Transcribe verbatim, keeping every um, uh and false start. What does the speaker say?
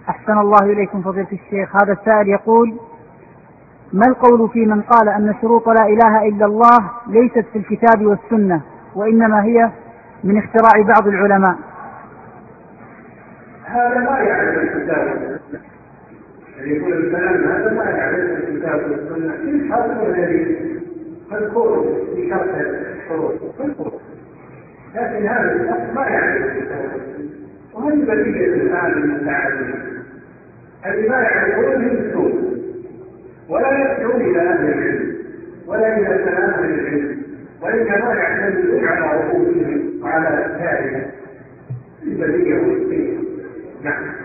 أحسن الله إليكم فضيلة الشيخ. هذا السائل يقول: ما القول في من قال أن شروط لا إله إلا الله ليست في الكتاب والسنة وإنما هي من اختراع بعض العلماء؟ هذا ما يعرف الكتاب والسنة، يعني يقول الكلام هذا ما يعرف الكتاب والسنة. كيف هذا الذي مذكور في شرط الشروط مذكور، لكن هذا الشخص ما يعرف الكتاب والسنة. وهذه بقية الآن المتعلمين الذي ما يعرفون يمسون ولا يرجعون إلى أهل العلم ولا إلى كلام أهل العلم، وإنما يعتمدون على رؤوسهم وعلى أفكارهم البديهة والسنة. نعم.